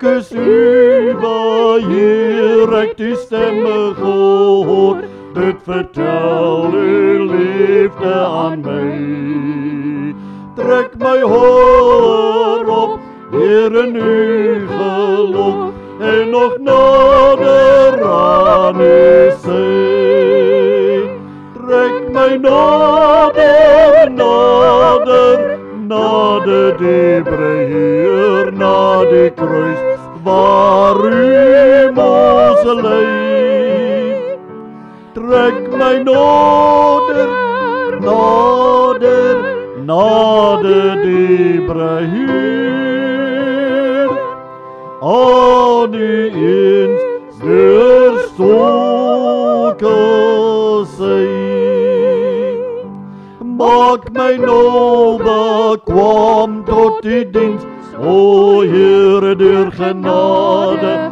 is u waar hier ek die stemme gehoor, dit vertel u liefde aan my. Trek my hoor op, Heer in u geloof, en nog nader aan u sy. Trek my nader, nader, nader diebre Heer, na die kruis, waar u ons lei. Trek my nader, nader, nader diebre Heer, aan u eens deurstoke sy. Maak my nou bekwam tot die diens, o Heere, deur genade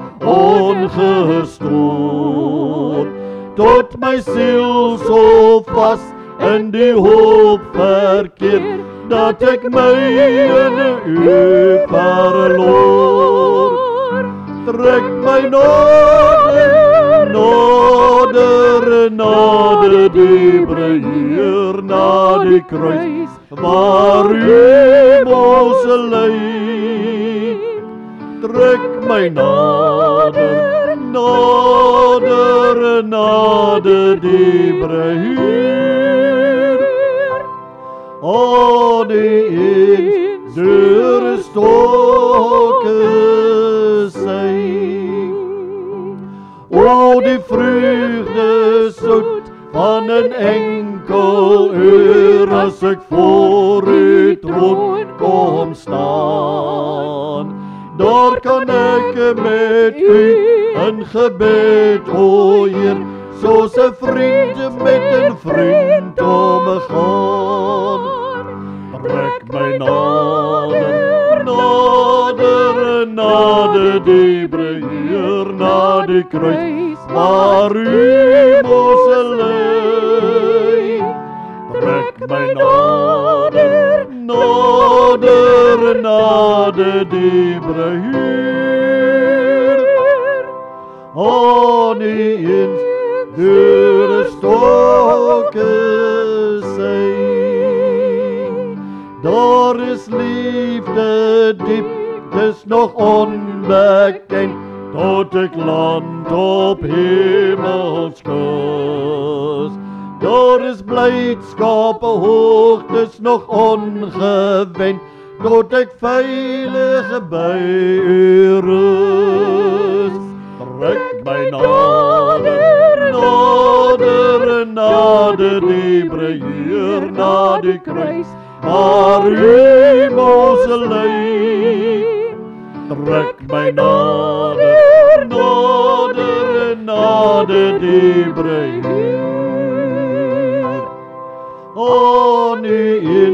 ongestoord. Tot my siel so vas in die hoop verkeer, dat ek my in u verloor. Trek my nader, nader, nader diebre Heer, na die kruis, waar u ons lei. Trek my nader, nader, nader diebre Heer, aan die eens deurstoke sy. O die vreugde soet van 'n enkel uur, as ek voor u troon kom staan. Daar kan ek met u in gebed, o Heer, soos 'n vriend met 'n vriend omgaan. Trek my nader, nader, nader diebre Heer, na die kruis, waar u ons lei. Trek my nader, nader, nader diebre Heer, aan u eens deurstoke sy. Daar is liefde diep, dis nog onbekend, tot ek land op hemelskus. Daar is blydskap hoog, dis nog ongewend, tot ek veilig by u rus. Trek my nader, nader, nader diebre Heer, na die kruis, waar u ons lei. Trek my nader, nader, nader diebre Heer, aan u